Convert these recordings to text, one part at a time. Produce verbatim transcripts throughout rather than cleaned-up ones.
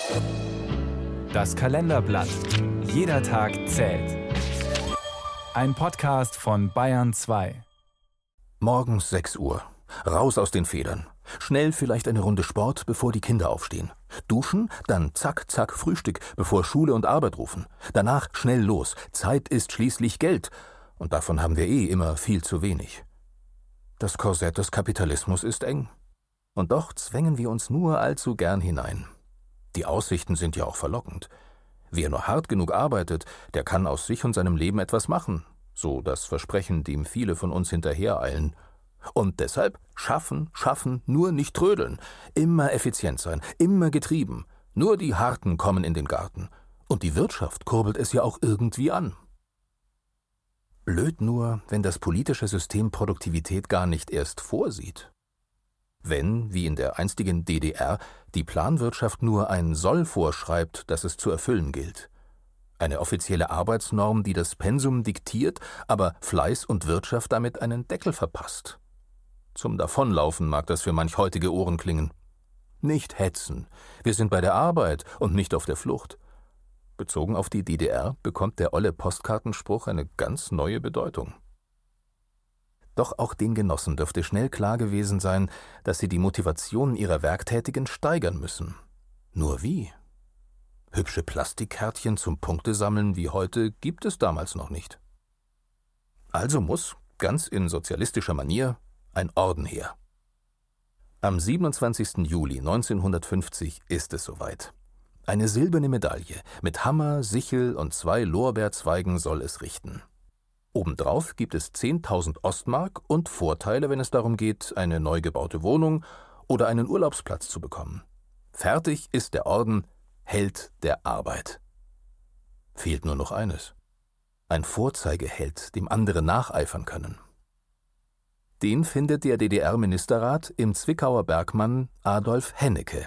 Das Kalenderblatt. Jeder Tag zählt. Ein Podcast von Bayern zwei. Morgens sechs Uhr. Raus aus den Federn. Schnell vielleicht eine Runde Sport, bevor die Kinder aufstehen. Duschen, dann zack, zack Frühstück, bevor Schule und Arbeit rufen. Danach schnell los. Zeit ist schließlich Geld. Und davon haben wir eh immer viel zu wenig. Das Korsett des Kapitalismus ist eng. Und doch zwängen wir uns nur allzu gern hinein. Die Aussichten sind ja auch verlockend. Wer nur hart genug arbeitet, der kann aus sich und seinem Leben etwas machen. So das Versprechen, dem viele von uns hinterhereilen. Und deshalb schaffen, schaffen, nur nicht trödeln. Immer effizient sein, immer getrieben. Nur die Harten kommen in den Garten. Und die Wirtschaft kurbelt es ja auch irgendwie an. Blöd nur, wenn das politische System Produktivität gar nicht erst vorsieht. Wenn, wie in der einstigen D D R, die Planwirtschaft nur ein Soll vorschreibt, das es zu erfüllen gilt. Eine offizielle Arbeitsnorm, die das Pensum diktiert, aber Fleiß und Wirtschaft damit einen Deckel verpasst. Zum Davonlaufen mag das für manch heutige Ohren klingen. Nicht hetzen. Wir sind bei der Arbeit und nicht auf der Flucht. Bezogen auf die D D R bekommt der olle Postkartenspruch eine ganz neue Bedeutung. Doch auch den Genossen dürfte schnell klar gewesen sein, dass sie die Motivation ihrer Werktätigen steigern müssen. Nur wie? Hübsche Plastikkärtchen zum Punktesammeln wie heute gibt es damals noch nicht. Also muss, ganz in sozialistischer Manier, ein Orden her. Am siebenundzwanzigsten Juli neunzehnhundertfünfzig ist es soweit. Eine silberne Medaille mit Hammer, Sichel und zwei Lorbeerzweigen soll es richten. Obendrauf gibt es zehntausend Ostmark und Vorteile, wenn es darum geht, eine neu gebaute Wohnung oder einen Urlaubsplatz zu bekommen. Fertig ist der Orden Held der Arbeit. Fehlt nur noch eines: ein Vorzeigeheld, dem andere nacheifern können. Den findet der D D R-Ministerrat im Zwickauer Bergmann Adolf Hennecke.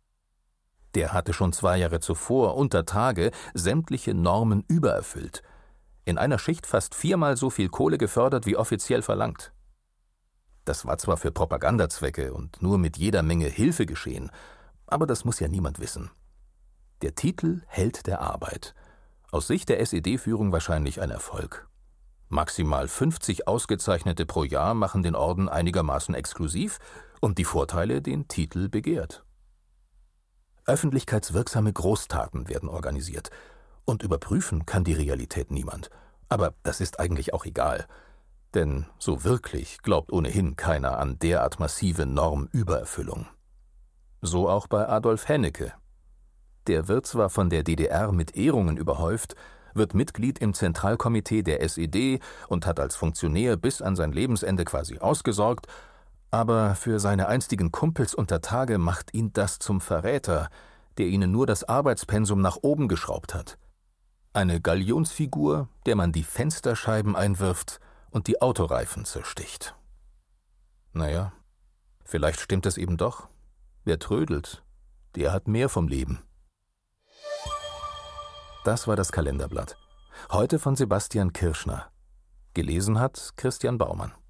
Der hatte schon zwei Jahre zuvor unter Tage sämtliche Normen übererfüllt. In einer Schicht fast viermal so viel Kohle gefördert, wie offiziell verlangt. Das war zwar für Propagandazwecke und nur mit jeder Menge Hilfe geschehen, aber das muss ja niemand wissen. Der Titel Held der Arbeit. Aus Sicht der S E D-Führung wahrscheinlich ein Erfolg. Maximal fünfzig Ausgezeichnete pro Jahr machen den Orden einigermaßen exklusiv und die Vorteile den Titel begehrt. Öffentlichkeitswirksame Großtaten werden organisiert. Und überprüfen kann die Realität niemand. Aber das ist eigentlich auch egal. Denn so wirklich glaubt ohnehin keiner an derart massive Normübererfüllung. So auch bei Adolf Hennecke. Der wird zwar von der D D R mit Ehrungen überhäuft, wird Mitglied im Zentralkomitee der S E D und hat als Funktionär bis an sein Lebensende quasi ausgesorgt, aber für seine einstigen Kumpels unter Tage macht ihn das zum Verräter, der ihnen nur das Arbeitspensum nach oben geschraubt hat. Eine Galionsfigur, der man die Fensterscheiben einwirft und die Autoreifen zersticht. Naja, vielleicht stimmt es eben doch. Wer trödelt, der hat mehr vom Leben. Das war das Kalenderblatt. Heute von Sebastian Kirschner. Gelesen hat Christian Baumann.